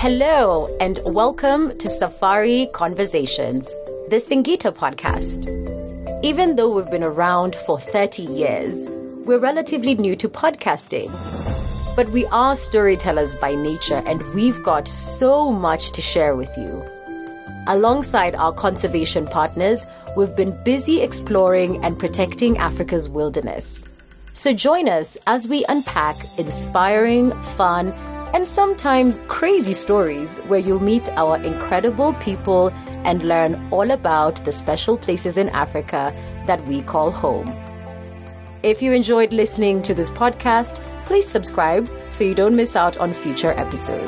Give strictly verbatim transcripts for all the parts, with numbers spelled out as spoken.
Hello, and welcome to Safari Conversations, the Singita podcast. Even though we've been around for thirty years, we're relatively new to podcasting. But we are storytellers by nature, and we've got so much to share with you. Alongside our conservation partners, we've been busy exploring and protecting Africa's wilderness. So join us as we unpack inspiring, fun, and sometimes crazy stories where you'll meet our incredible people and learn all about the special places in Africa that we call home. If you enjoyed listening to this podcast, please subscribe so you don't miss out on future episodes.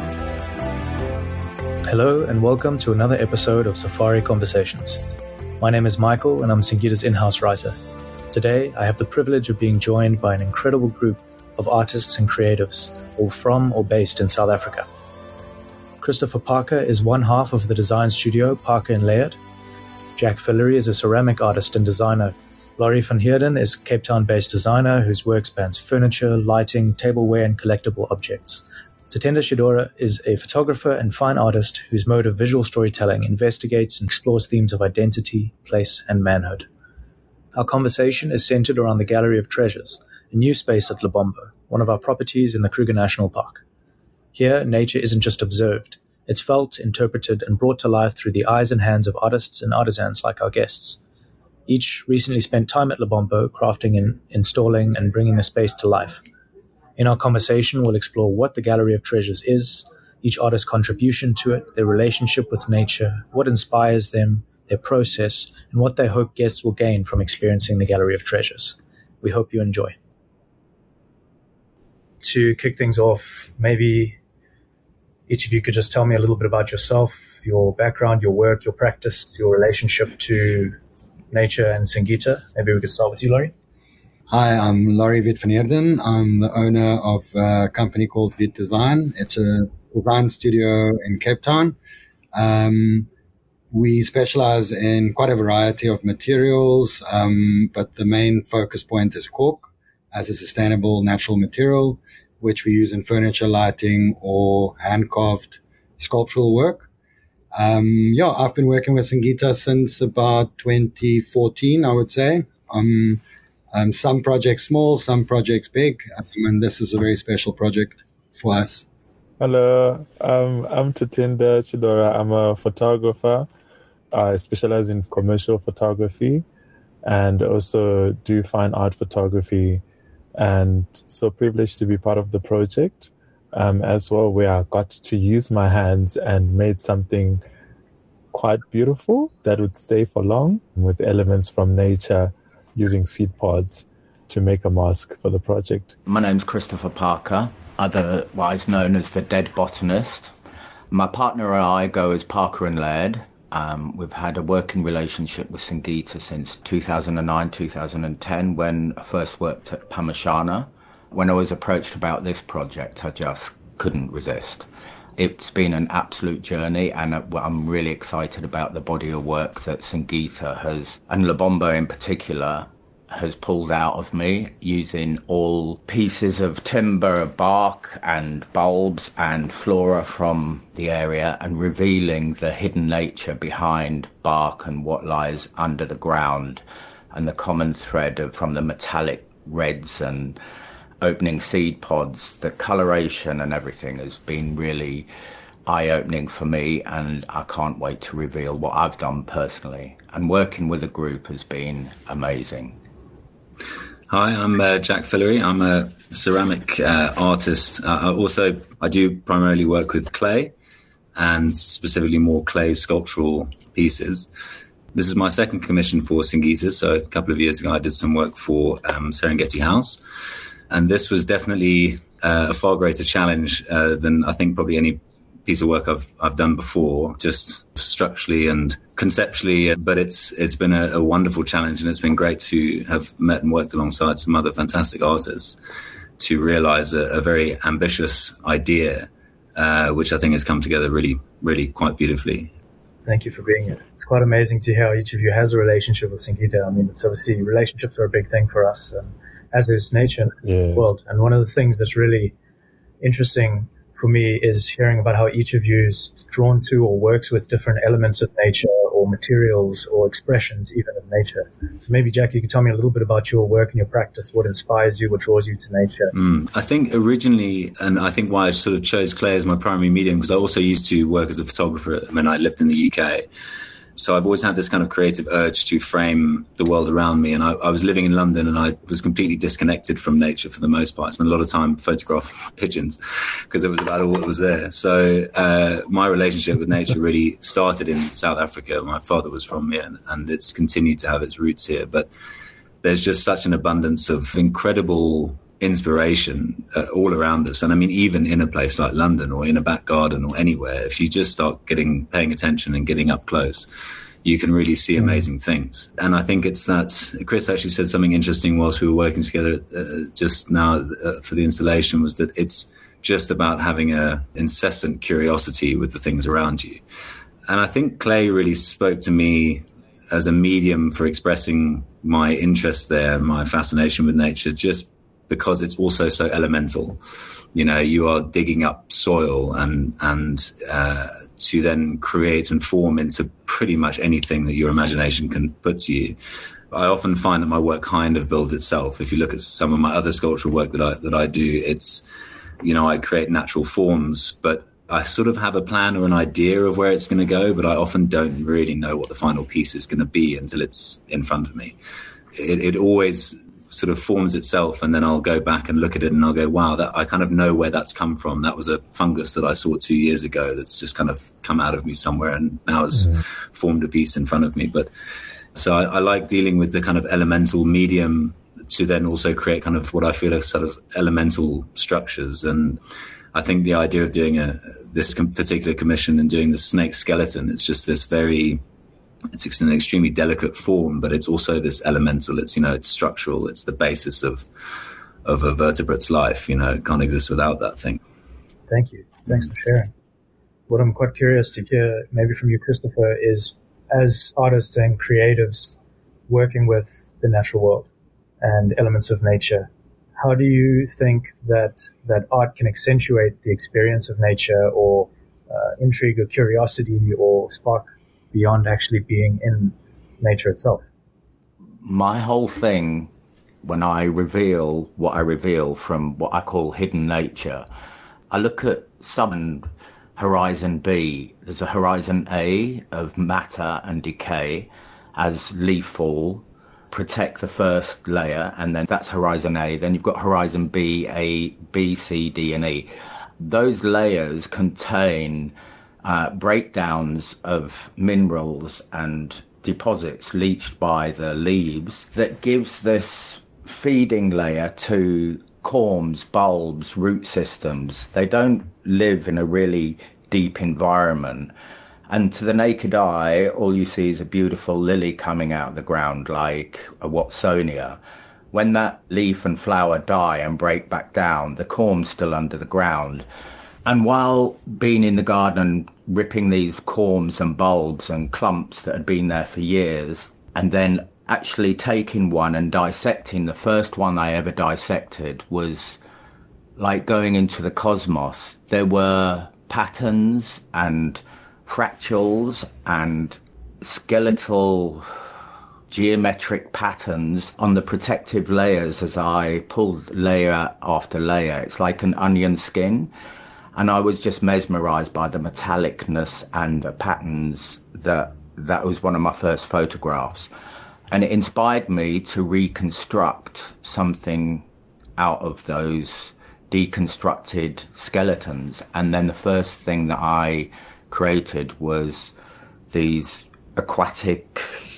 Hello and welcome to another episode of Safari Conversations. My name is Michael and I'm Singita's in-house writer. Today, I have the privilege of being joined by an incredible group of artists and creatives, all from or based in South Africa. Christopher Parker is one half of the design studio Parker and Laird. Jack Fillory is a ceramic artist and designer. Laurie van Heerden is a Cape Town-based designer whose work spans furniture, lighting, tableware, and collectible objects. Tatenda Shidora is a photographer and fine artist whose mode of visual storytelling investigates and explores themes of identity, place, and manhood. Our conversation is centered around the Gallery of Treasures, a new space at Lebombo, one of our properties in the Kruger National Park. Here, nature isn't just observed, it's felt, interpreted, and brought to life through the eyes and hands of artists and artisans like our guests. Each recently spent time at Lebombo crafting and installing and bringing the space to life. In our conversation, we'll explore what the Gallery of Treasures is, each artist's contribution to it, their relationship with nature, what inspires them, their process, and what they hope guests will gain from experiencing the Gallery of Treasures. We hope you enjoy. To kick things off, maybe each of you could just tell me a little bit about yourself, your background, your work, your practice, your relationship to nature and Singita. Maybe we could start with you, Laurie. Hi, I'm Laurie Wit van Heerden. I'm the owner of a company called Wit Design. It's a design studio in Cape Town. Um, we specialize in quite a variety of materials, um, but the main focus point is cork as a sustainable natural material, which we use in furniture, lighting, or hand-carved sculptural work. Um, yeah, I've been working with Singita since about twenty fourteen, I would say. Um, um, some projects small, some projects big, um, and this is a very special project for us. Hello, um, I'm Tatenda Shidora. I'm a photographer. I specialize in commercial photography and also do fine art photography, and so privileged to be part of the project. Um, as well, where I got to use my hands and made something quite beautiful that would stay for long with elements from nature, using seed pods to make a mask for the project. My name's Christopher Parker, otherwise known as the Dead Botanist. My partner and I go as Parker and Laird. Um, we've had a working relationship with Singita since two thousand nine, two thousand ten, when I first worked at Pamashana. When I was approached about this project, I just couldn't resist. It's been an absolute journey, and I'm really excited about the body of work that Singita has, and Lebombo in particular, has pulled out of me, using all pieces of timber, bark and bulbs and flora from the area, and revealing the hidden nature behind bark and what lies under the ground, and the common thread of, from the metallic reds and opening seed pods, the coloration and everything has been really eye-opening for me, and I can't wait to reveal what I've done personally. And working with a group has been amazing. Hi, I'm uh, Jack Fillory. I'm a ceramic uh, artist. Uh, I also, I do primarily work with clay, and specifically more clay sculptural pieces. This is my second commission for Singita. So a couple of years ago, I did some work for um, Serengeti House. And this was definitely uh, a far greater challenge uh, than I think probably any piece of work I've I've done before, just structurally and conceptually. But it's it's been a, a wonderful challenge, and it's been great to have met and worked alongside some other fantastic artists to realize a, a very ambitious idea, uh, which I think has come together really, really quite beautifully. Thank you for being here. It's quite amazing to hear how each of you has a relationship with Singita. I mean, it's obviously relationships are a big thing for us, um, as is nature in yes. the world. And one of the things that's really interesting for me is hearing about how each of you is drawn to or works with different elements of nature or materials or expressions even of nature. So maybe, Jack, you could tell me a little bit about your work and your practice, what inspires you, what draws you to nature. Mm, I think originally, and I think why I sort of chose clay as my primary medium, because I also used to work as a photographer when I lived in the U K. So I've always had this kind of creative urge to frame the world around me. And I, I was living in London and I was completely disconnected from nature for the most part. I spent a lot of time photographing pigeons because it was about all that was there. So uh, my relationship with nature really started in South Africa. My father was from here and, and it's continued to have its roots here. But there's just such an abundance of incredible inspiration uh, all around us. And I mean, even in a place like London or in a back garden or anywhere, if you just start getting, paying attention and getting up close, you can really see amazing mm. things. And I think it's that Chris actually said something interesting whilst we were working together uh, just now uh, for the installation, was that it's just about having a incessant curiosity with the things around you. And I think clay really spoke to me as a medium for expressing my interest there, my fascination with nature, just because it's also so elemental. You know, you are digging up soil and and uh, to then create and form into pretty much anything that your imagination can put to you. I often find that my work kind of builds itself. If you look at some of my other sculptural work that I that I do, it's, you know, I create natural forms, but I sort of have a plan or an idea of where it's going to go, but I often don't really know what the final piece is going to be until it's in front of me. It, it always sort of forms itself, and then I'll go back and look at it and I'll go, wow, that I kind of know where that's come from. That was a fungus that I saw two years ago that's just kind of come out of me somewhere and now has mm-hmm. formed a piece in front of me. But so I, I like dealing with the kind of elemental medium to then also create kind of what I feel are sort of elemental structures. And I think the idea of doing a this particular commission and doing the snake skeleton, it's just this very, it's an extremely delicate form, but it's also this elemental. It's, you know, it's structural. It's the basis of of a vertebrate's life. You know, it can't exist without that thing. Thank you. Thanks for sharing. What I'm quite curious to hear, maybe from you, Christopher, is as artists and creatives working with the natural world and elements of nature, how do you think that that art can accentuate the experience of nature, or uh, intrigue or curiosity, or spark beyond actually being in nature itself? My whole thing, when I reveal what I reveal from what I call hidden nature, I look at some horizon B. There's a horizon A of matter and decay as leaf fall, protect the first layer, and then that's horizon A. Then you've got horizon B, A, B, C, D, and E. Those layers contain Uh, breakdowns of minerals and deposits leached by the leaves that gives this feeding layer to corms, bulbs, root systems. They don't live in a really deep environment. And to the naked eye, all you see is a beautiful lily coming out of the ground like a Watsonia. When that leaf and flower die and break back down, the corm's still under the ground. And while being in the garden, ripping these corms and bulbs and clumps that had been there for years, and then actually taking one and dissecting, the first one I ever dissected was like going into the cosmos. There were patterns and fractals and skeletal geometric patterns on the protective layers as I pulled layer after layer. It's like an onion skin. And I was just mesmerized by the metallicness and the patterns. That that was one of my first photographs. And it inspired me to reconstruct something out of those deconstructed skeletons. And then the first thing that I created was these aquatic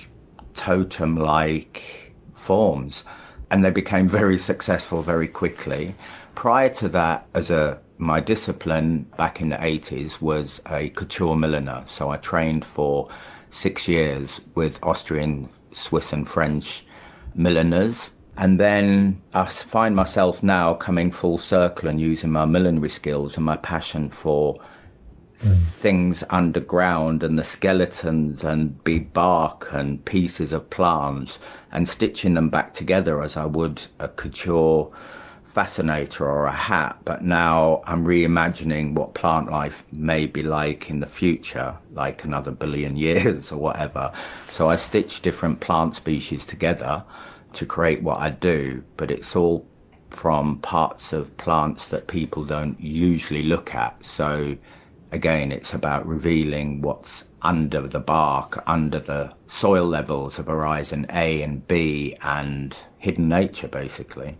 totem-like forms. And they became very successful very quickly. Prior to that, as a my discipline back in the eighties was a couture milliner. So I trained for six years with Austrian, Swiss and French milliners. And then I find myself now coming full circle and using my millinery skills and my passion for mm. things underground and the skeletons and big bark and pieces of plants and stitching them back together as I would a couture fascinator or a hat, but now I'm reimagining what plant life may be like in the future, like another billion years or whatever. So I stitch different plant species together to create what I do, but it's all from parts of plants that people don't usually look at. So again, it's about revealing what's under the bark, under the soil levels of horizon A and B, and hidden nature, basically.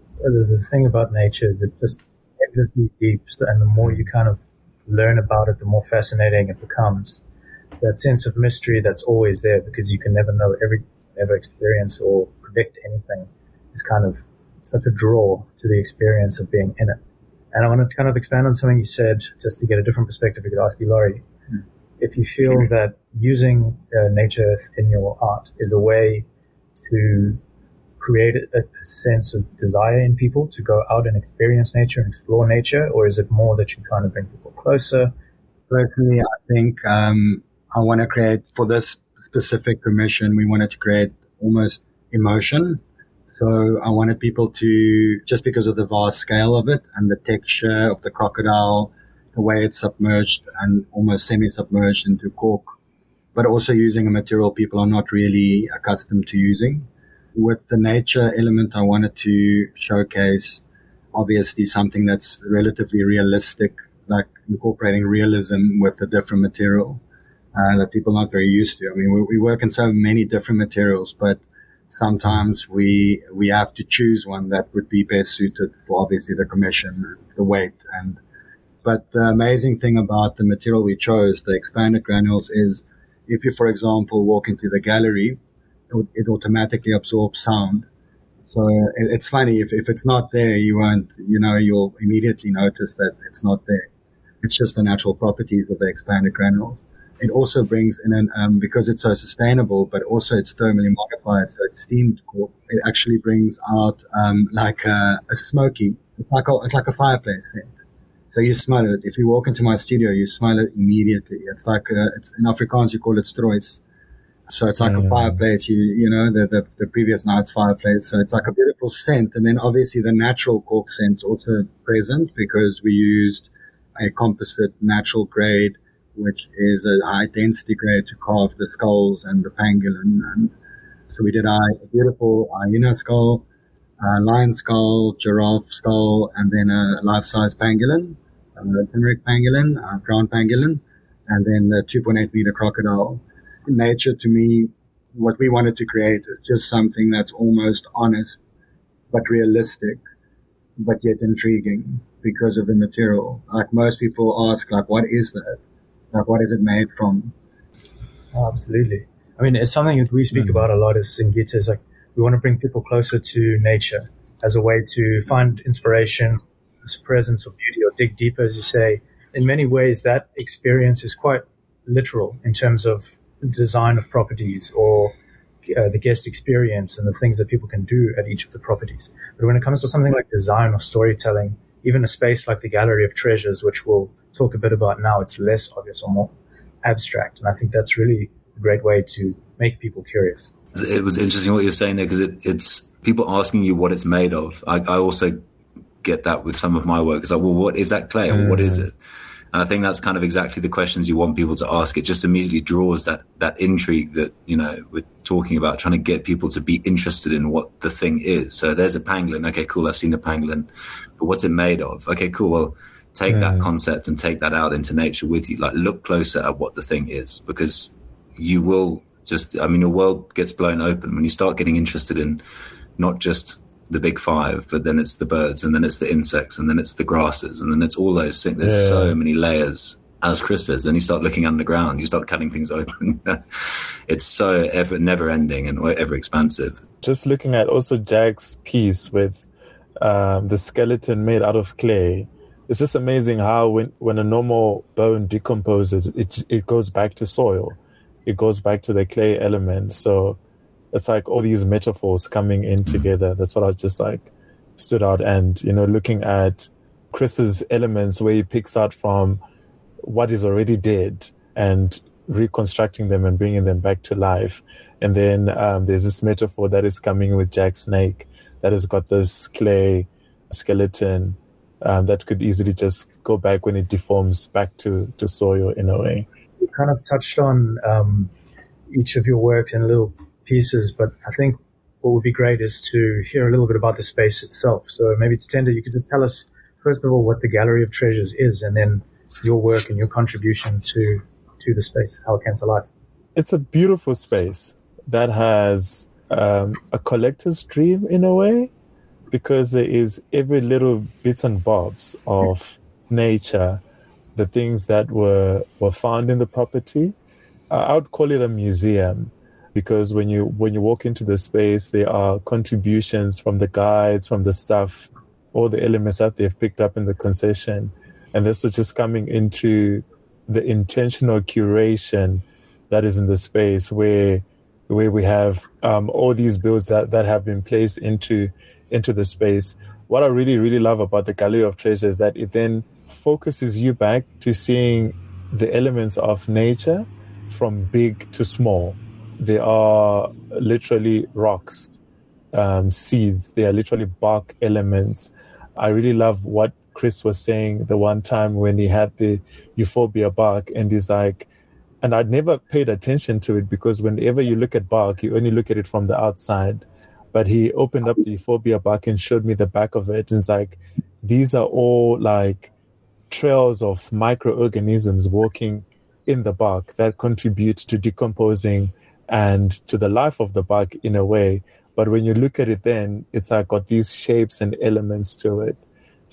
The thing about nature is it just endlessly deep, and the more you kind of learn about it, the more fascinating it becomes. That sense of mystery that's always there, because you can never know everything, never experience or predict anything, is kind of such a draw to the experience of being in it. And I wanted to kind of expand on something you said, just to get a different perspective. I could ask you, Laurie, mm. if you feel mm. that using uh, nature in your art is a way to create a, a sense of desire in people to go out and experience nature and explore nature, or is it more that you kind of bring people closer? Personally, I think um, I want to create, for this specific commission, we wanted to create almost emotion. So I wanted people to, just because of the vast scale of it and the texture of the crocodile, the way it's submerged and almost semi-submerged into cork, but also using a material people are not really accustomed to using. With the nature element, I wanted to showcase obviously something that's relatively realistic, like incorporating realism with a different material uh, that people are not very used to. I mean, we, we work in so many different materials, but sometimes we we have to choose one that would be best suited for obviously the commission, the weight. And but the amazing thing about the material we chose, the expanded granules, is if you, for example, walk into the gallery, it, it automatically absorbs sound. So it, it's funny, if, if it's not there, you won't, you know, you'll immediately notice that it's not there. It's just the natural properties of the expanded granules. It also brings in an, um, because it's so sustainable, but also it's thermally modified, so it's steamed cork. It actually brings out, um, like a, a smoky, it's like a, it's like a fireplace thing. So you smell it. If you walk into my studio, you smell it immediately. It's like a, it's, in Afrikaans, you call it stroois. So it's like mm. a fireplace, you, you know, the, the, the previous night's fireplace. So it's like a beautiful scent. And then obviously the natural cork scent's also present because we used a composite natural grade, which is a high density grade to carve the skulls and the pangolin. And so we did a beautiful hyena skull, a lion skull, giraffe skull, and then a life-size pangolin, a Limerick pangolin, a brown pangolin, and then the two point eight meter crocodile. Nature, to me, what we wanted to create is just something that's almost honest, but realistic, but yet intriguing because of the material. Like most people ask, like, what is that? Like, what is it made from? Oh, absolutely. I mean, it's something that we speak mm. about a lot as Singita. Is like, we want to bring people closer to nature as a way to find inspiration, presence of beauty, or dig deeper, as you say. In many ways, that experience is quite literal in terms of design of properties or uh, the guest experience and the things that people can do at each of the properties. But when it comes to something like design or storytelling, even a space like the Gallery of Treasures, which we'll talk a bit about now, it's less obvious or more abstract. And I think that's really a great way to make people curious. It was interesting what you're saying there, because it, it's people asking you what it's made of. I, I also get that with some of my work. It's like, well, what is that clay? Or mm. what is it? And I think that's kind of exactly the questions you want people to ask. It just immediately draws that, that intrigue that, you know, we're talking about, trying to get people to be interested in what the thing is. So there's a pangolin. Okay, cool. I've seen a pangolin, but what's it made of? Okay, cool. Well, take mm. that concept and take that out into nature with you. Like, look closer at what the thing is, because you will just, I mean, your world gets blown open when you start getting interested in not just the big five, but then it's the birds, and then it's the insects, and then it's the grasses, and then it's all those things. There's yeah. so many layers. As Chris says, then you start looking underground, you start cutting things open. It's so ever, never ending and ever expansive. Just looking at also Jack's piece with um, the skeleton made out of clay, it's just amazing how when, when a normal bone decomposes, it it goes back to soil. It goes back to the clay element. So it's like all these metaphors coming in together. That's what I just like stood out. And, you know, looking at Chris's elements where he picks out from what is already dead and reconstructing them and bringing them back to life. And then um, there's this metaphor that is coming with Jack Snake that has got this clay skeleton um, that could easily just go back when it deforms back to, to soil in a way. You kind of touched on um, each of your works in little pieces, but I think what would be great is to hear a little bit about the space itself. So maybe Tatenda, you could just tell us, first of all, what the Gallery of Treasures is, and then your work and your contribution to, to the space, how it came to life. It's a beautiful space that has um, a collector's dream in a way, because there is every little bits and bobs of nature, the things that were were found in the property. Uh, I would call it a museum, because when you when you walk into the space, there are contributions from the guides, from the staff, all the elements that they've picked up in the concession, and this is just coming into the intentional curation that is in the space, where where we have um, all these builds that, that have been placed into into the space. What I really, really love about the Gallery of Treasure is that it then focuses you back to seeing the elements of nature from big to small. There are literally rocks, um, seeds, they are literally bark elements. I really love what Chris was saying the one time when he had the euphorbia bark, and he's like, and I'd never paid attention to it, because whenever you look at bark, you only look at it from the outside. But he opened up the euphorbia bark and showed me the back of it. And it's like, these are all like trails of microorganisms walking in the bark that contribute to decomposing and to the life of the bark in a way. But when you look at it then, it's like got these shapes and elements to it.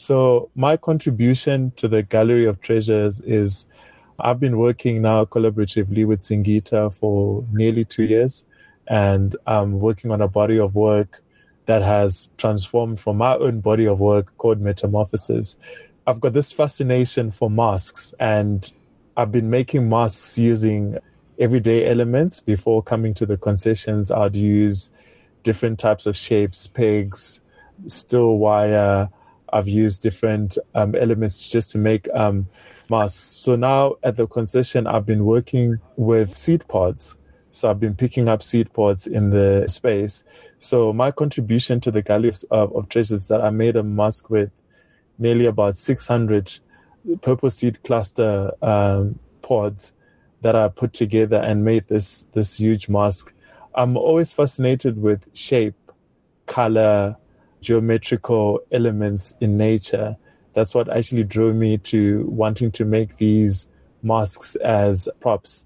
So my contribution to the Gallery of Treasures is I've been working now collaboratively with Singita for nearly two years. And I'm working on a body of work that has transformed from my own body of work called Metamorphosis. I've got this fascination for masks, and I've been making masks using everyday elements. Before coming to the concessions, I'd use different types of shapes, pegs, steel wire. I've used different um, elements just to make um, masks. So now at the concession, I've been working with seed pods. So I've been picking up seed pods in the space. So my contribution to the Gallery of, of Treasures is that I made a mask with nearly about six hundred purple seed cluster um, pods that I put together and made this this huge mask. I'm always fascinated with shape, color, geometrical elements in nature. That's what actually drew me to wanting to make these masks as props.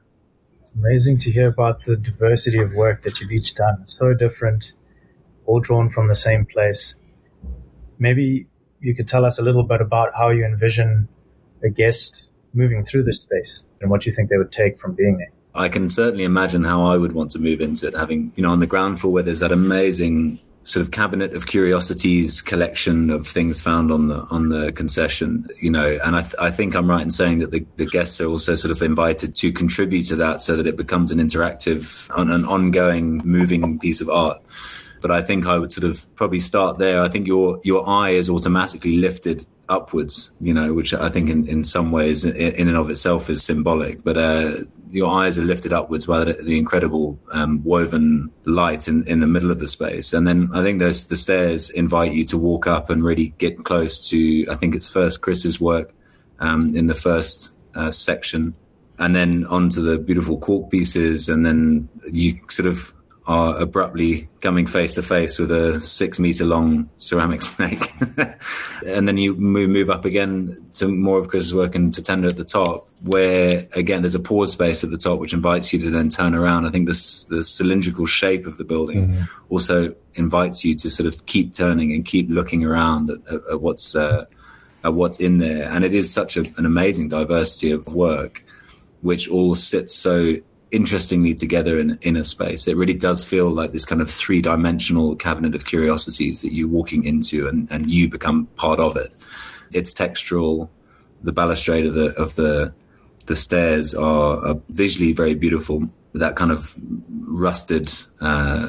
It's amazing to hear about the diversity of work that you've each done. It's so different, all drawn from the same place. Maybe you could tell us a little bit about how you envision a guest moving through this space and what you think they would take from being there. I can certainly imagine how I would want to move into it, having, you know, on the ground floor where there's that amazing sort of cabinet of curiosities collection of things found on the on the concession, you know, and I, th- I think I'm right in saying that the, the guests are also sort of invited to contribute to that so that it becomes an interactive, an, an ongoing, moving piece of art. But I think I would sort of probably start there. I think your your eye is automatically lifted upwards, you know, which I think in, in some ways in and of itself is symbolic. But uh, your eyes are lifted upwards by the, the incredible um, woven light in, in the middle of the space. And then I think there's the stairs invite you to walk up and really get close to, I think it's first Chris's work um, in the first uh, section, and then onto the beautiful cork pieces. And then you sort of are abruptly coming face to face with a six meter long ceramic snake. And then you move, move up again to more of Chris's work and Tatenda at the top, where again, there's a pause space at the top, which invites you to then turn around. I think this, the cylindrical shape of the building mm-hmm. also invites you to sort of keep turning and keep looking around at, at, at what's, uh, at what's in there. And it is such a, an amazing diversity of work, which all sits so interestingly together in in a space. It really does feel like this kind of three-dimensional cabinet of curiosities that you're walking into, and, and you become part of it. It's textural. The balustrade of the of the the stairs are, are visually very beautiful, with that kind of rusted uh,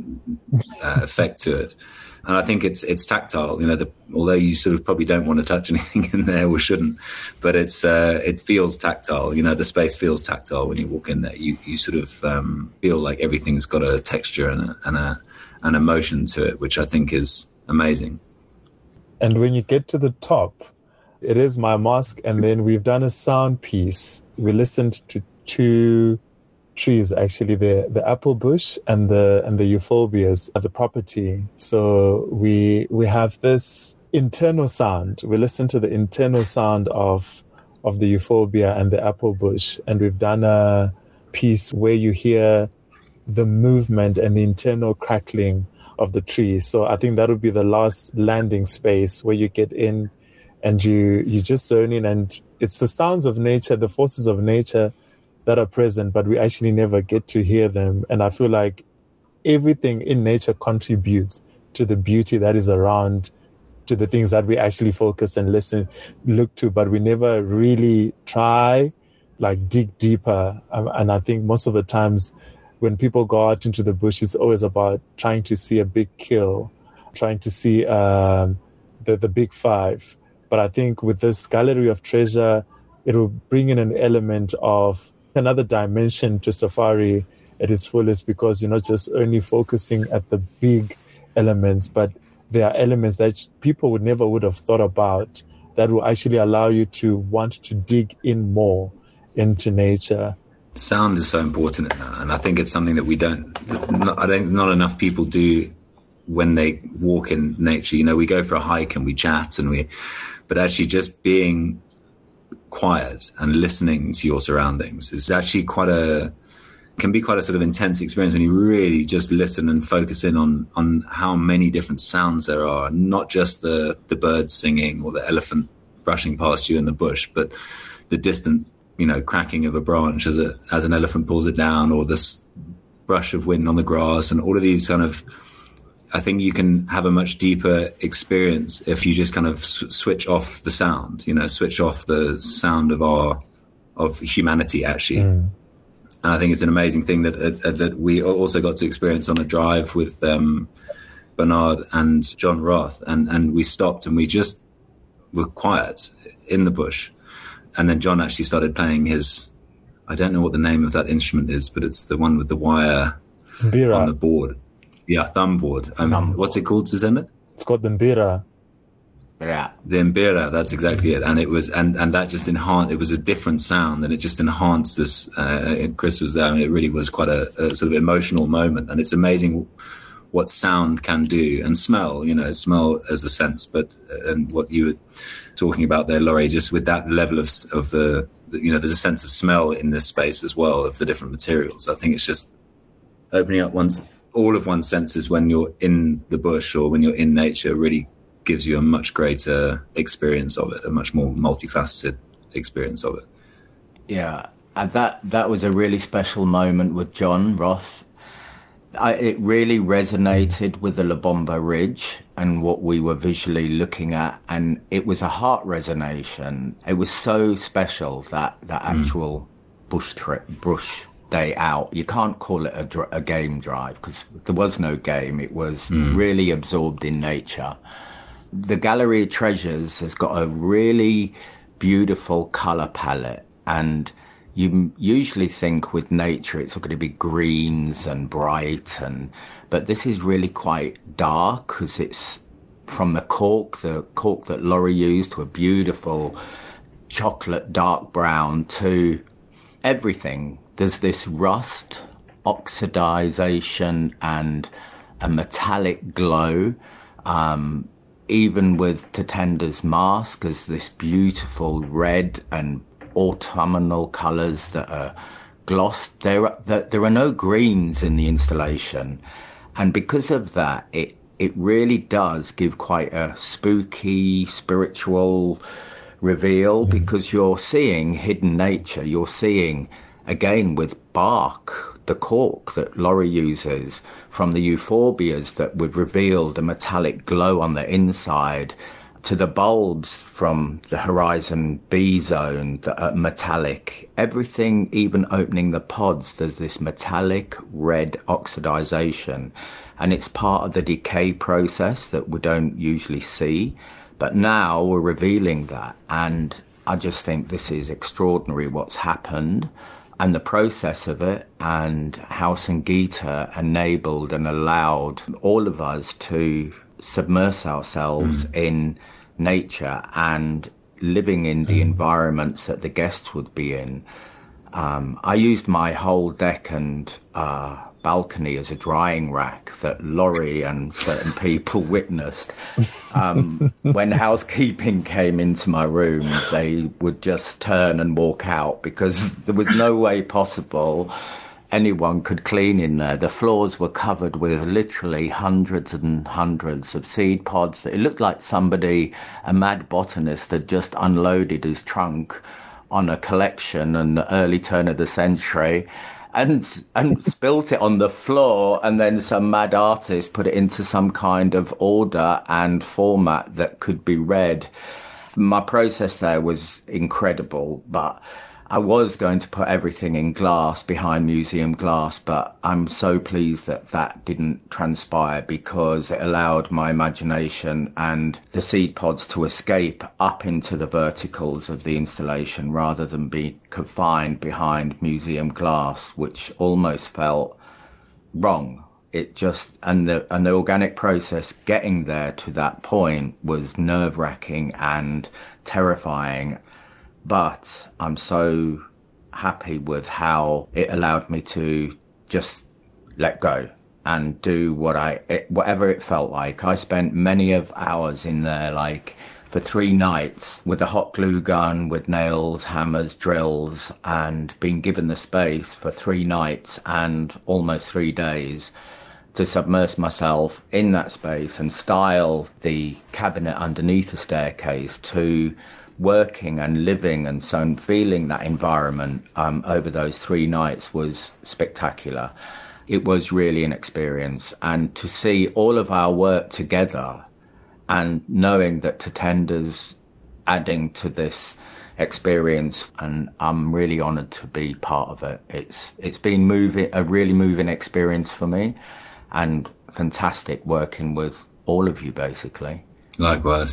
uh, effect to it. And I think it's it's tactile. You know, the, although you sort of probably don't want to touch anything in there or shouldn't, but it's uh, it feels tactile. You know, the space feels tactile when you walk in there. You you sort of um, feel like everything's got a texture and a, and a an emotion to it, which I think is amazing. And when you get to the top, it is my mosque. And then we've done a sound piece. We listened to two trees, actually, the the apple bush and the and the euphorbias at the property. So we we have this internal sound. We listen to the internal sound of of the euphorbia and the apple bush, and we've done a piece where you hear the movement and the internal crackling of the tree. So I think that would be the last landing space where you get in and you you just zone in, and it's the sounds of nature, the forces of nature that are present, but we actually never get to hear them. And I feel like everything in nature contributes to the beauty that is around, to the things that we actually focus and listen, look to, but we never really try, like dig deeper. Um, and I think most of the times when people go out into the bush, it's always about trying to see a big kill, trying to see um, the, the big five. But I think with this Gallery of Treasure, it will bring in an element of another dimension to safari at its fullest, because you're not just only focusing at the big elements, but there are elements that people would never would have thought about that will actually allow you to want to dig in more into nature. Sound is so important in that, and I think it's something that we don't, not, I don't, not enough people do when they walk in nature. You know, we go for a hike and we chat and we, but actually just being quiet and listening to your surroundings is actually quite a, can be quite a sort of intense experience when you really just listen and focus in on on how many different sounds there are, not just the the birds singing or the elephant brushing past you in the bush, but the distant, you know, cracking of a branch as a as an elephant pulls it down, or this brush of wind on the grass, and all of these kind of, I think you can have a much deeper experience if you just kind of sw- switch off the sound, you know, switch off the sound of our, of humanity actually. Mm. And I think it's an amazing thing that uh, that we also got to experience on a drive with um, Bernard and John Roth, and, and we stopped and we just were quiet in the bush. And then John actually started playing his, I don't know what the name of that instrument is, but it's the one with the wire Mbira on the board. Yeah, thumb board. Um, thumb what's board. It called, Suzenna? It's called the Mbira. Yeah. The Mbira, that's exactly it. And it was, and, and that just enhanced, it was a different sound, and it just enhanced this, uh, Chris was there, and it really was quite a, a sort of emotional moment. And it's amazing what sound can do, and smell, you know, smell as a sense, but, and what you were talking about there, Laurie, just with that level of, of the, you know, there's a sense of smell in this space as well, of the different materials. I think it's just opening up one's, all of one's senses when you're in the bush or when you're in nature really gives you a much greater experience of it, a much more multifaceted experience of it. Yeah, and that that was a really special moment with John Roth. I, it really resonated with the Lubombo Ridge and what we were visually looking at, and it was a heart resonation. It was so special, that that actual mm. bush trip, bush day out. You can't call it a, dr- a game drive, because there was no game. It was mm. really absorbed in nature. The Gallery of Treasures has got a really beautiful color palette, and you usually think with nature it's going to be greens and bright, and but this is really quite dark, because it's from the cork, the cork that Laurie used, to a beautiful chocolate dark brown, to everything. There's this rust, oxidization, and a metallic glow. Um, even with Tatenda's mask, as this beautiful red and autumnal colours that are glossed. There are, there are no greens in the installation. And because of that, it, it really does give quite a spooky, spiritual reveal, mm. because you're seeing hidden nature. You're seeing, again, with bark, the cork that Laurie uses from the euphorbias that would reveal the metallic glow on the inside, to the bulbs from the Horizon B zone that are metallic. Everything, even opening the pods, there's this metallic red oxidization, and it's part of the decay process that we don't usually see. But now we're revealing that, and I just think this is extraordinary what's happened, and the process of it, and how Sangeeta enabled and allowed all of us to submerge ourselves mm. in nature and living in the mm. environments that the guests would be in. Um, I used my whole deck and uh, balcony as a drying rack that Laurie and certain people witnessed. Um, when housekeeping came into my room, they would just turn and walk out because there was no way possible anyone could clean in there. The floors were covered with literally hundreds and hundreds of seed pods. It looked like somebody, a mad botanist, had just unloaded his trunk on a collection in the early turn of the century and and spilt it on the floor, and then some mad artist put it into some kind of order and format that could be read. My process there was incredible, but I was going to put everything in glass, behind museum glass, but I'm so pleased that that didn't transpire because it allowed my imagination and the seed pods to escape up into the verticals of the installation rather than be confined behind museum glass, which almost felt wrong. It just, and the, and the organic process getting there to that point was nerve-wracking and terrifying. But I'm so happy with how it allowed me to just let go and do what I, it, whatever it felt like. I spent many of hours in there, like for three nights with a hot glue gun, with nails, hammers, drills, and being given the space for three nights and almost three days to submerge myself in that space and style the cabinet underneath the staircase to working and living and so feeling that environment um, over those three nights was spectacular. It was really an experience. And to see all of our work together and knowing that Tatenda's adding to this experience, and I'm really honoured to be part of it. It's It's been moving, a really moving experience for me, and fantastic working with all of you, basically. Likewise.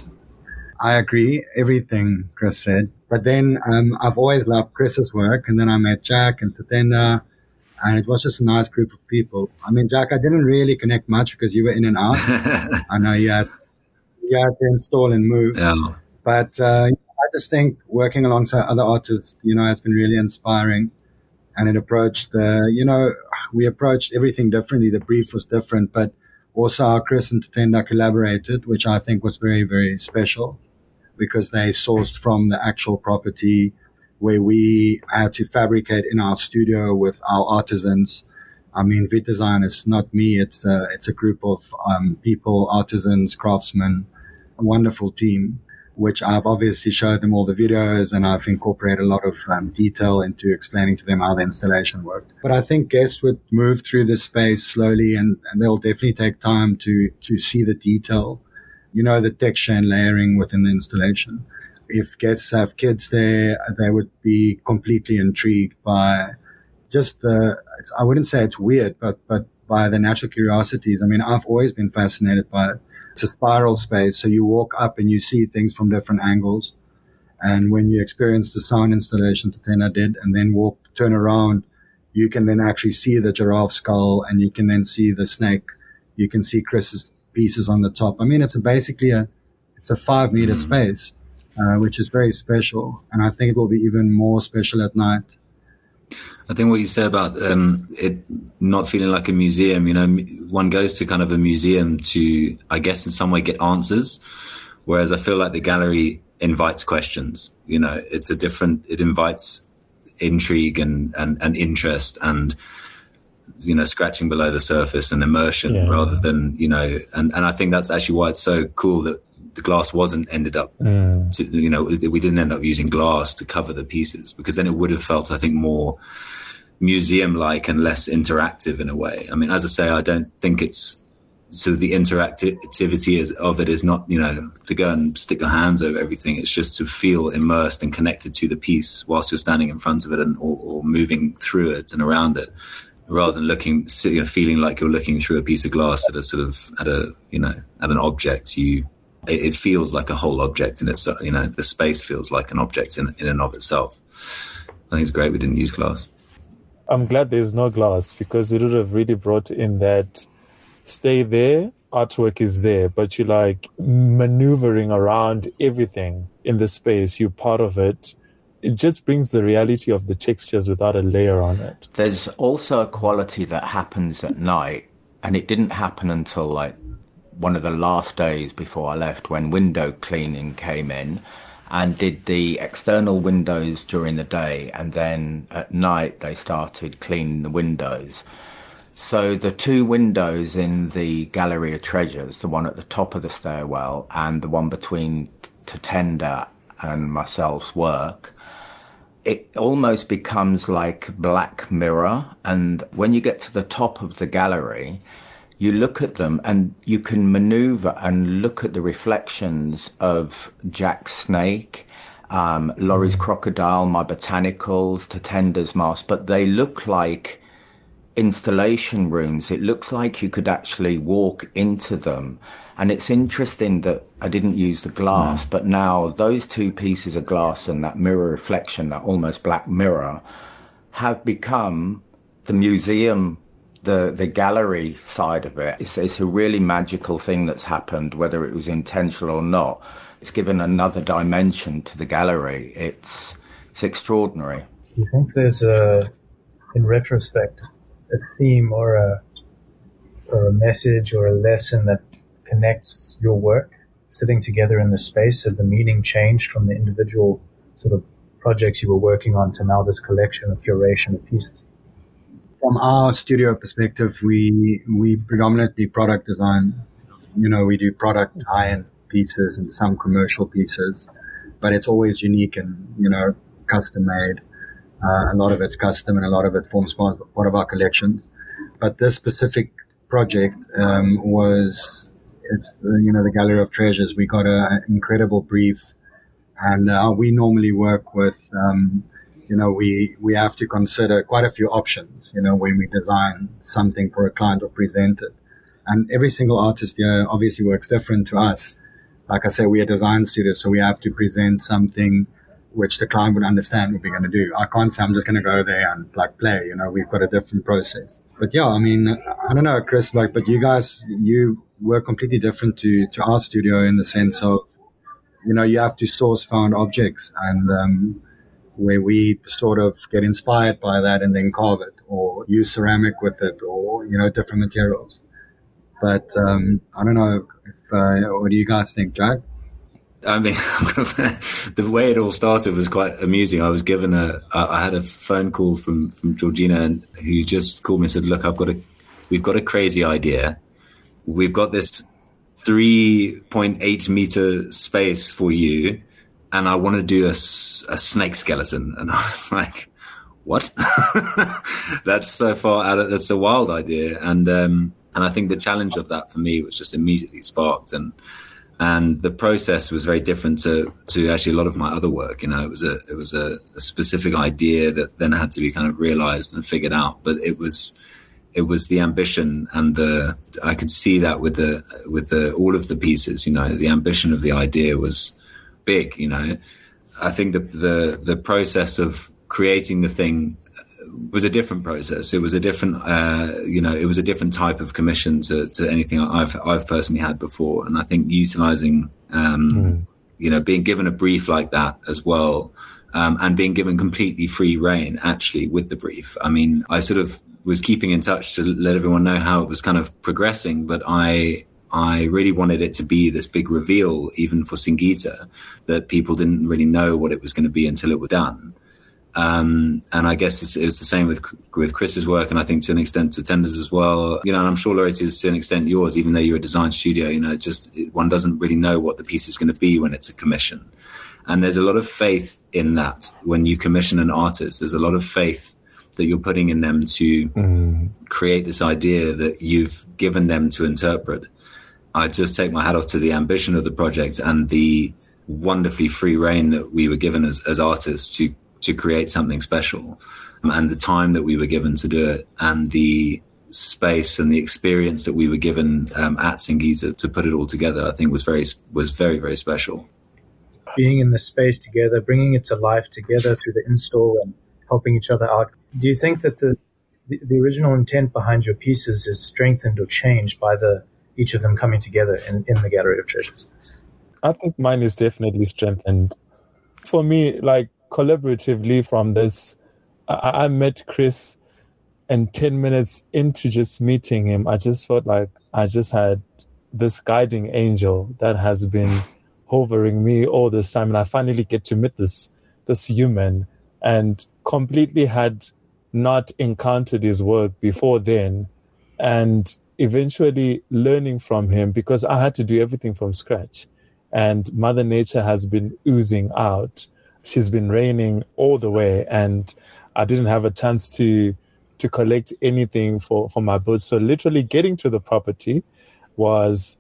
I agree, everything Chris said. But then um, I've always loved Chris's work, and then I met Jack and Tatenda, and it was just a nice group of people. I mean, Jack, I didn't really connect much because you were in and out. I know you had, you had to install and move. Yeah. But uh, I just think working alongside other artists, you know, it's been really inspiring. And it approached, uh, you know, we approached everything differently. The brief was different, but also how Chris and Tatenda collaborated, which I think was very, very special, because they sourced from the actual property where we had to fabricate in our studio with our artisans. I mean, Vit Design is not me. It's a, it's a group of um, people, artisans, craftsmen, a wonderful team, which I've obviously showed them all the videos, and I've incorporated a lot of um, detail into explaining to them how the installation worked. But I think guests would move through this space slowly, and, and they'll definitely take time to, to see the detail. You know, the texture and layering within the installation. If guests have kids there, they would be completely intrigued by just the, it's, I wouldn't say it's weird, but, but by the natural curiosities. I mean, I've always been fascinated by it. It's a spiral space. So you walk up and you see things from different angles. And when you experience the sound installation Tatenda did and then walk, turn around, you can then actually see the giraffe skull, and you can then see the snake. You can see Chris's pieces on the top. I mean, it's a basically a, it's a five meter mm. space, uh, which is very special. And I think it will be even more special at night. I think what you said about um, it not feeling like a museum, you know, one goes to kind of a museum to, I guess, in some way get answers. Whereas I feel like the gallery invites questions, you know, it's a different, it invites intrigue and, and, and interest and, you know, scratching below the surface and immersion yeah. rather than, you know, and, and I think that's actually why it's so cool that the glass wasn't ended up, mm. to, you know, we didn't end up using glass to cover the pieces, because then it would have felt, I think, more museum-like and less interactive in a way. I mean, as I say, I don't think it's sort of the interactivity is, of it is not, you know, to go and stick your hands over everything. It's just to feel immersed and connected to the piece whilst you're standing in front of it and or, or moving through it and around it, rather than looking, you know, feeling like you're looking through a piece of glass at a sort of, at a, you know, at an object. You, it, it feels like a whole object in itself, you know, the space feels like an object in, in and of itself. I think it's great we didn't use glass. I'm glad there's no glass, because it would have really brought in that stay there artwork is there, but you're like maneuvering around everything in the space. You're part of it. It just brings the reality of the textures without a layer on it. There's also a quality that happens at night, and it didn't happen until like one of the last days before I left, when window cleaning came in and did the external windows during the day, and then at night they started cleaning the windows. So the two windows in the Gallery of Treasures, the one at the top of the stairwell and the one between Tatenda and myself's work, it almost becomes like Black Mirror. And when you get to the top of the gallery, you look at them and you can maneuver and look at the reflections of Jack's snake, um, Laurie's crocodile, my botanicals, Tatenda's mask, but they look like installation rooms. It looks like you could actually walk into them. And it's interesting that I didn't use the glass, no. but now those two pieces of glass and that mirror reflection, that almost Black Mirror, have become the museum, the, the gallery side of it. It's, it's a really magical thing that's happened, whether it was intentional or not. It's given another dimension to the gallery. It's, it's extraordinary. Do you think there's a, in retrospect, a theme or a or a message or a lesson that connects your work sitting together in the space? Has the meaning changed from the individual sort of projects you were working on to now this collection of curation of pieces? From our studio perspective, we we predominantly product design. You know, we do product high-end pieces and some commercial pieces, but it's always unique and, you know, custom made. Uh, a lot of it's custom and a lot of it forms part, part of our collection. But this specific project um, was, it's the, you know, the Gallery of Treasures. We got an incredible brief, and uh, we normally work with, um, you know, we, we have to consider quite a few options, you know, when we design something for a client or present it. And every single artist here obviously works different to us. Like I said, we're a design studio, so we have to present something which the client would understand what we're going to do. I can't say I'm just going to go there and like play, you know, we've got a different process. But yeah, I mean, I don't know, Chris, like, but you guys, you work completely different to, to our studio in the sense of, you know, you have to source found objects, and um, where we sort of get inspired by that and then carve it or use ceramic with it or, you know, different materials. But um, I don't know, if, uh, what do you guys think, Jack? I mean, the way it all started was quite amusing. I was given a, I had a phone call from, from Georgina, and who just called me and said, look, I've got a, we've got a crazy idea. We've got this three point eight meter space for you, and I want to do a, a snake skeleton. And I was like, what? That's so far out of, that's a wild idea. And, um, and I think the challenge of that for me was just immediately sparked. And, And the process was very different to, to actually a lot of my other work. You know, it was a, it was a, a specific idea that then had to be kind of realized and figured out. But it was, it was the ambition and the, I could see that with the, with the, all of the pieces, you know, the ambition of the idea was big, you know. I think the, the, the process of creating the thing was a different process. It was a different, uh, you know, it was a different type of commission to, to anything I've, I've personally had before. And I think utilizing, um, mm. you know, being given a brief like that as well, um, and being given completely free reign actually with the brief. I mean, I sort of was keeping in touch to let everyone know how it was kind of progressing, but I, I really wanted it to be this big reveal, even for Singita, that people didn't really know what it was going to be until it was done. Um, and I guess it was the same with with Chris's work, and I think to an extent Tatenda's as well. You know, and I'm sure Laurie is to an extent yours, even though you're a design studio. You know, it just one doesn't really know what the piece is going to be when it's a commission. And there's a lot of faith in that when you commission an artist. There's a lot of faith that you're putting in them to mm. create this idea that you've given them to interpret. I just take my hat off to the ambition of the project and the wonderfully free reign that we were given as, as artists to to create something special, and the time that we were given to do it, and the space and the experience that we were given um, at Singita to put it all together, I think was very, was very, very special. Being in the space together, bringing it to life together through the install and helping each other out. Do you think that the, the, the original intent behind your pieces is strengthened or changed by the each of them coming together in, in the Gallery of Treasures? I think mine is definitely strengthened. For me, like collaboratively from this, I, I met Chris, and ten minutes into just meeting him, I just felt like I just had this guiding angel that has been hovering me all this time. And I finally get to meet this, this human, and completely had not encountered his work before then. And eventually learning from him, because I had to do everything from scratch. And Mother Nature has been oozing out. She's been raining all the way. And I didn't have a chance to to collect anything for, for my boat. So literally getting to the property was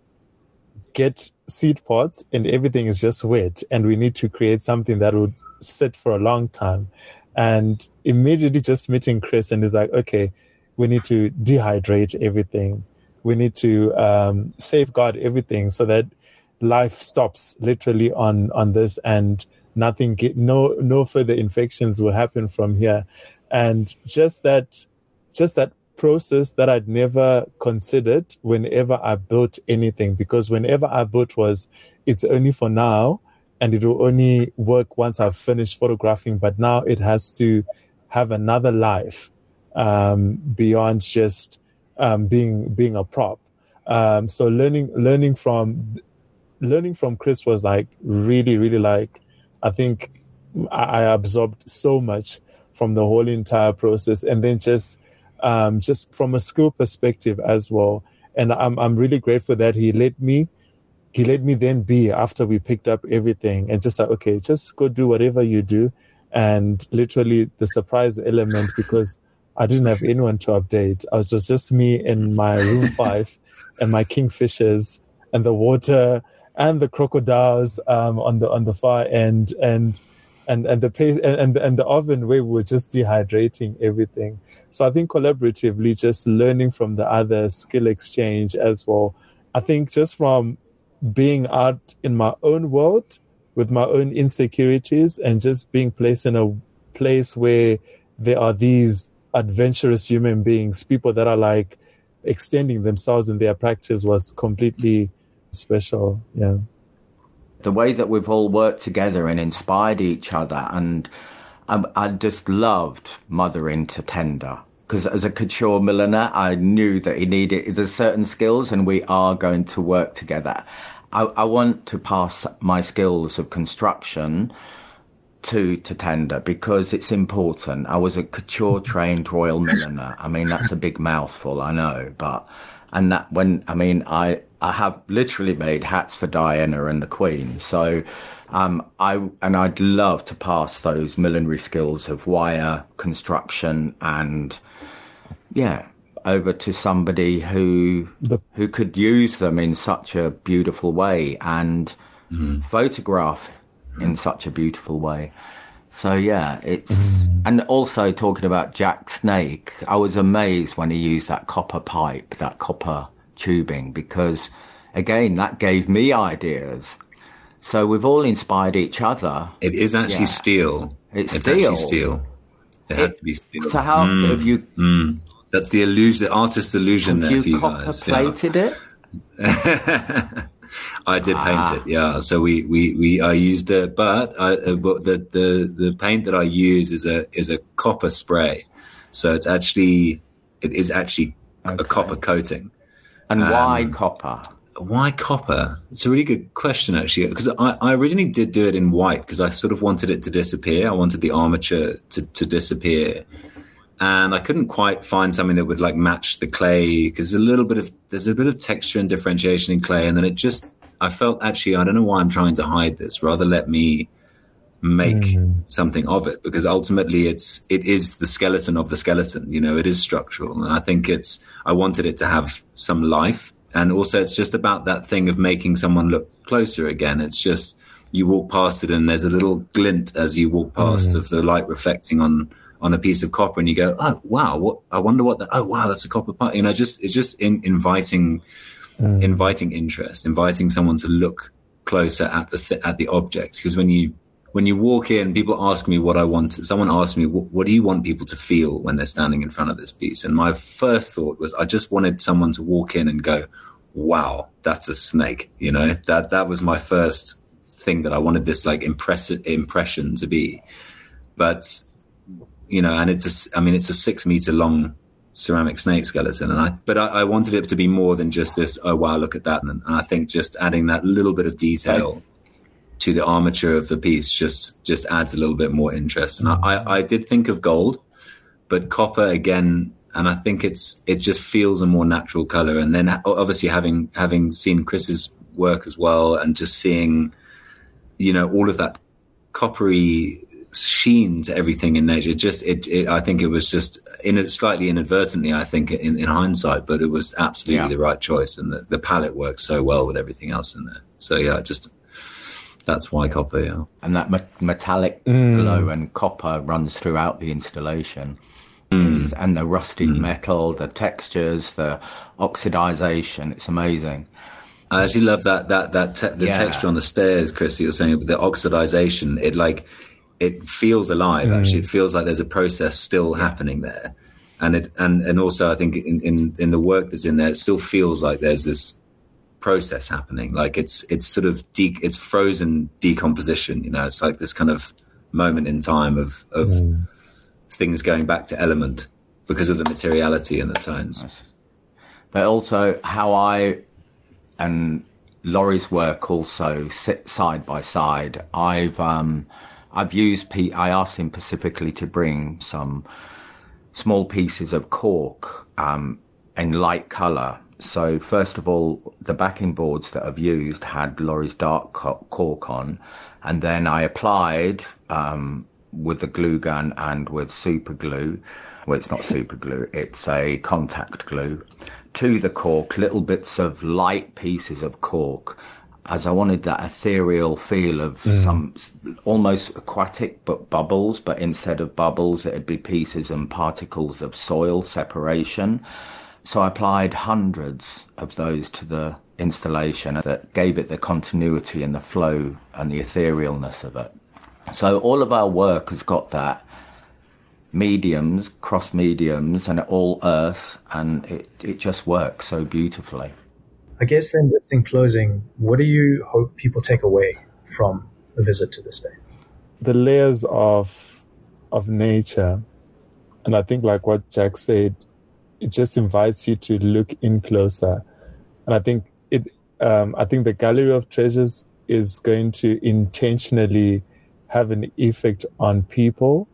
get seed pods and everything is just wet. And we need to create something that would sit for a long time. And immediately just meeting Chris, and he's like, okay, we need to dehydrate everything. We need to um, safeguard everything so that life stops literally on, on this, and nothing, get, no, no further infections will happen from here. And just that, just that process that I'd never considered whenever I built anything, because whenever I built was, it's only for now, and it will only work once I've finished photographing. But now it has to have another life um, beyond just um, being being a prop. Um, so learning learning from learning from Chris was like really really like I think I absorbed so much from the whole entire process, and then just um, just from a skill perspective as well. And I'm I'm really grateful that he let me he let me then be after we picked up everything, and just like, okay, just go do whatever you do. And literally the surprise element, because I didn't have anyone to update. I was just, just me in my room five and my kingfishers and the water and the crocodiles um, on the on the far end, and and and the pace and, and and the oven where we were just dehydrating everything. So I think collaboratively, just learning from the other, skill exchange as well. I think just from being out in my own world with my own insecurities, and just being placed in a place where there are these adventurous human beings, people that are like extending themselves in their practice, was completely special. Yeah. The way that we've all worked together and inspired each other, and I, I just loved mothering Tatenda, because as a couture milliner, I knew that he needed there's certain skills, and we are going to work together. I, I want to pass my skills of construction to Tatenda because it's important. I was a couture trained royal milliner. I mean, that's a big mouthful, I know, but and that when I mean I I have literally made hats for Diana and the Queen. So um I and I'd love to pass those millinery skills of wire construction and yeah over to somebody who the- who could use them in such a beautiful way and mm. photograph in such a beautiful way. So yeah, it's and also talking about Jack Snake, I was amazed when he used that copper pipe, that copper tubing, because again that gave me ideas. So we've all inspired each other. It is actually yeah. steel. It's, it's steel. actually steel. It, it had to be steel. So how mm, have you? Mm. That's the illusion, the artist's illusion there for you Have guys. you copper plated yeah. it? I did paint ah. it, yeah. So we, we, we I used it, but I, uh, the the the paint that I use is a is a copper spray. So it's actually it is actually okay. a copper coating. And um, why copper? Why copper? It's a really good question, actually, because I, I originally did do it in white because I sort of wanted it to disappear. I wanted the armature to, to disappear. And I couldn't quite find something that would like match the clay, because a little bit of there's a bit of texture and differentiation in clay, and then it just I felt actually I don't know why I'm trying to hide this. Rather let me make mm. something of it, because ultimately it's it is the skeleton of the skeleton. You know, it is structural, and I think it's I wanted it to have some life, and also it's just about that thing of making someone look closer again. It's just you walk past it, and there's a little glint as you walk past mm. of the light reflecting on. on a piece of copper, and you go, oh wow, what I wonder what that oh wow, that's a copper pipe. You know, just it's just in, inviting mm. inviting interest, inviting someone to look closer at the th- at the object. Because when you when you walk in, people ask me what I want. Someone asked me, what, what do you want people to feel when they're standing in front of this piece? And my first thought was I just wanted someone to walk in and go, wow, that's a snake. You know, that that was my first thing that I wanted this like impressive impression to be. But you know, and it's a, I mean, it's a six meter long ceramic snake skeleton, and I but I, I wanted it to be more than just this. Oh wow, look at that! And, and I think just adding that little bit of detail to the armature of the piece just just adds a little bit more interest. And I, I, I did think of gold, but copper again, and I think it's it just feels a more natural color. And then obviously having having seen Chris's work as well, and just seeing, you know, all of that coppery sheen to everything in nature. Just it, it I think it was just in a, slightly inadvertently, I think in, in hindsight, but it was absolutely yeah. the right choice, and the, the palette works so well with everything else in there. So yeah, just that's why copper. Yeah, and that me- metallic mm. glow and copper runs throughout the installation, mm. and the rusted mm. metal, the textures, the oxidization. It's amazing. I actually love that that that te- the yeah. texture on the stairs, Chris. You were saying the oxidization. It like. It feels alive. Mm. Actually, it feels like there's a process still happening there, and it and and also I think in, in in the work that's in there, it still feels like there's this process happening. Like it's it's sort of de- it's frozen decomposition. You know, it's like this kind of moment in time of of mm. things going back to element because of the materiality and the tones. Nice. But also how I and Laurie's work also sit side by side. I've um. I've used, I asked him specifically to bring some small pieces of cork um, in light colour. So first of all, the backing boards that I've used had Laurie's dark cork on, and then I applied um, with the glue gun and with super glue. Well, it's not super glue, it's a contact glue. To the cork, little bits of light pieces of cork, as I wanted that ethereal feel of mm. some almost aquatic but bubbles, but instead of bubbles, it'd be pieces and particles of soil separation. So I applied hundreds of those to the installation that gave it the continuity and the flow and the etherealness of it. So all of our work has got that mediums, cross mediums, and all earth, and it, it just works so beautifully. I guess then, just in closing, what do you hope people take away from a visit to this space? The layers of of nature, and I think like what Jack said, it just invites you to look in closer. And I think it, um, I think the Gallery of Treasures is going to intentionally have an effect on people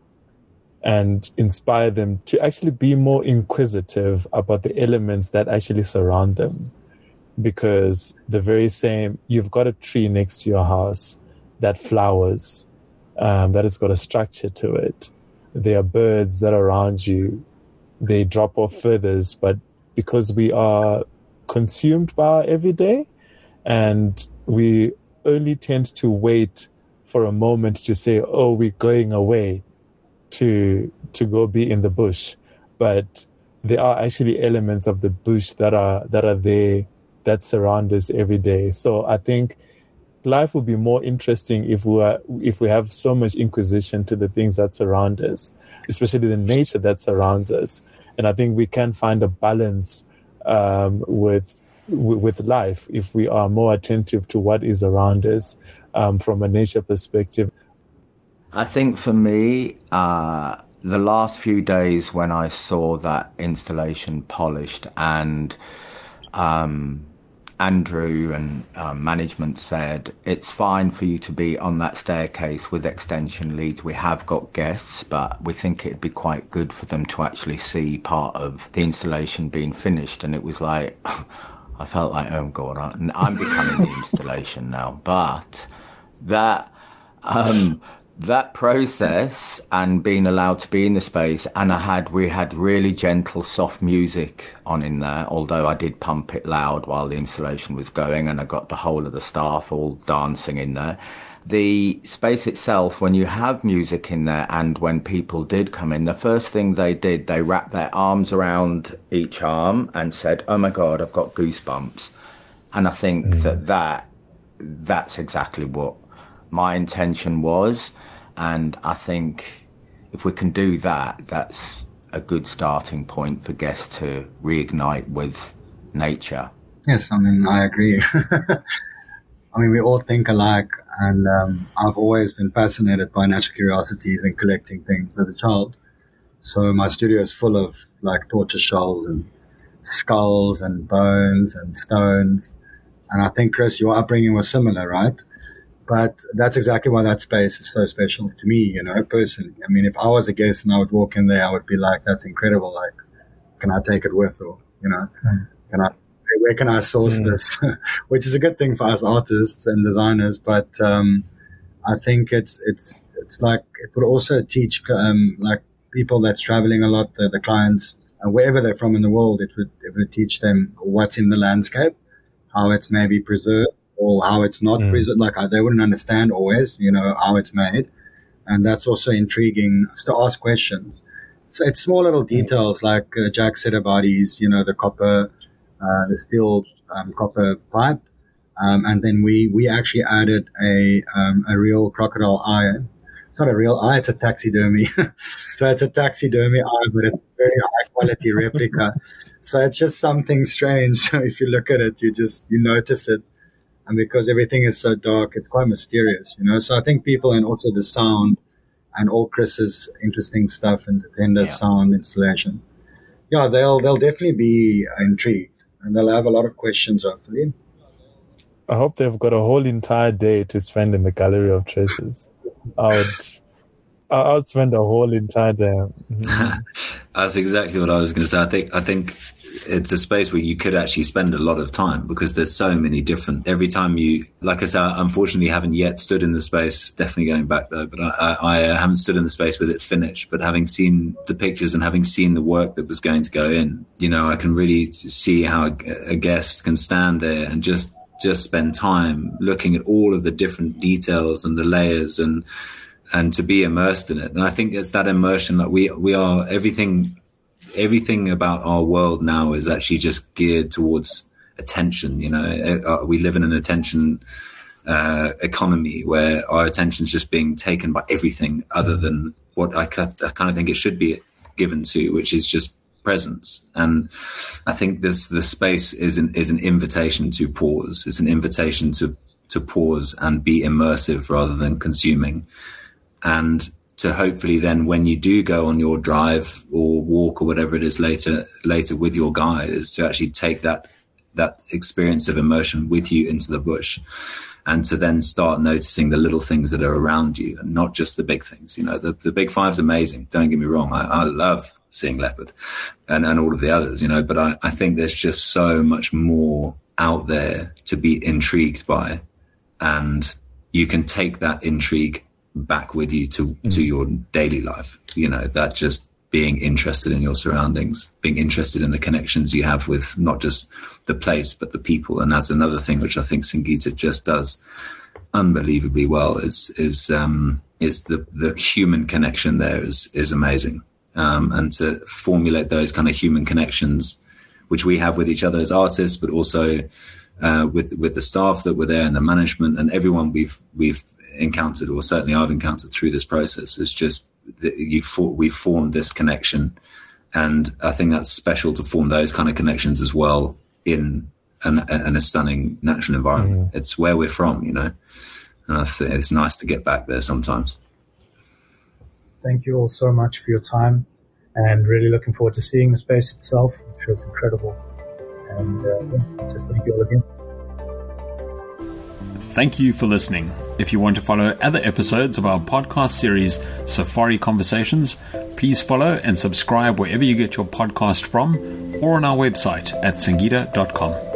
and inspire them to actually be more inquisitive about the elements that actually surround them. Because the very same, you've got a tree next to your house that flowers, um, that has got a structure to it. There are birds that are around you. They drop off feathers, but because we are consumed by our everyday, and we only tend to wait for a moment to say, oh, we're going away to to go be in the bush. But there are actually elements of the bush that are that are there, that surround us every day. So I think life will be more interesting if we are, if we have so much inquisition to the things that surround us, especially the nature that surrounds us. And I think we can find a balance um, with with life if we are more attentive to what is around us um, from a nature perspective. I think for me, uh, the last few days when I saw that installation polished and um, Andrew and um, management said, it's fine for you to be on that staircase with extension leads. We have got guests, but we think it'd be quite good for them to actually see part of the installation being finished. And it was like, I felt like, oh God, I'm becoming the installation now. But that... Um, That process and being allowed to be in the space, and I had we had really gentle, soft music on in there, although I did pump it loud while the installation was going, and I got the whole of the staff all dancing in there. The space itself, when you have music in there and when people did come in, the first thing they did, they wrapped their arms around each arm and said, oh my God, I've got goosebumps. And I think mm. that, that that's exactly what my intention was. And I think if we can do that, that's a good starting point for guests to reignite with nature. Yes, I mean, I agree. I mean, we all think alike, and um, I've always been fascinated by natural curiosities and collecting things as a child. So my studio is full of like tortoise shells and skulls and bones and stones. And I think, Chris, your upbringing was similar, right? But that's exactly why that space is so special to me, you know, personally. I mean, if I was a guest and I would walk in there, I would be like, that's incredible. Like, can I take it with? Or, you know, mm. can I, where can I source mm. this? Which is a good thing for us artists and designers. But um, I think it's, it's, it's like, it would also teach um, like people that's traveling a lot, the, the clients, uh, wherever they're from in the world, it would, it would teach them what's in the landscape, how it's maybe preserved, or how it's not mm. preserved. Like they wouldn't understand always, you know, how it's made. And that's also intriguing to ask questions. So it's small little details like uh, Jack said about his, you know, the copper, uh, the steel um, copper pipe. Um, and then we, we actually added a, um, a real crocodile eye. It's not a real eye, it's a taxidermy. So it's a taxidermy eye, but it's a very high quality replica. So it's just something strange. So if you look at it, you just, you notice it. And because everything is so dark, it's quite mysterious, you know. So I think people, and also the sound and all Chris's interesting stuff and the tender yeah. sound installation, yeah, they'll they'll definitely be intrigued and they'll have a lot of questions, hopefully. I hope they've got a whole entire day to spend in the Gallery of Treasures. I would, I would spend a whole entire day. Mm-hmm. That's exactly what I was going to say. I think I think. It's a space where you could actually spend a lot of time because there's so many different, every time you, like I said, I unfortunately haven't yet stood in the space, definitely going back though, but I, I, I haven't stood in the space with it finished, but having seen the pictures and having seen the work that was going to go in, you know, I can really see how a, a guest can stand there and just, just spend time looking at all of the different details and the layers and, and to be immersed in it. And I think it's that immersion, like we, we are everything, everything about our world now is actually just geared towards attention. You know, we live in an attention uh, economy where our attention is just being taken by everything other than what I, I kind of think it should be given to, which is just presence. And I think this the space is an is an invitation to pause. It's an invitation to to pause and be immersive rather than consuming. And to hopefully then when you do go on your drive or walk or whatever it is later later with your guide is to actually take that that experience of immersion with you into the bush and to then start noticing the little things that are around you and not just the big things. You know, the, the big five's amazing. Don't get me wrong. I, I love seeing leopard and, and all of the others, you know, but I, I think there's just so much more out there to be intrigued by, and you can take that intrigue back with you to, mm. to your daily life, you know, that just being interested in your surroundings, being interested in the connections you have with not just the place, but the people. And that's another thing which I think Sangeeta just does unbelievably well is, is, um, is the, the human connection there is, is amazing. Um, and to formulate those kind of human connections, which we have with each other as artists, but also, uh, with, with the staff that were there and the management and everyone we've, we've, encountered, or certainly I've encountered through this process, is just that you for, we formed this connection, and I think that's special to form those kind of connections as well in an, an a stunning natural environment. Mm. It's where we're from, you know, and I think it's nice to get back there sometimes. Thank you all so much for your time, and really looking forward to seeing the space itself. I'm sure it's incredible, and uh, yeah, just thank you all again. Thank you for listening. If you want to follow other episodes of our podcast series, Safari Conversations, please follow and subscribe wherever you get your podcast from or on our website at sangeeta dot com.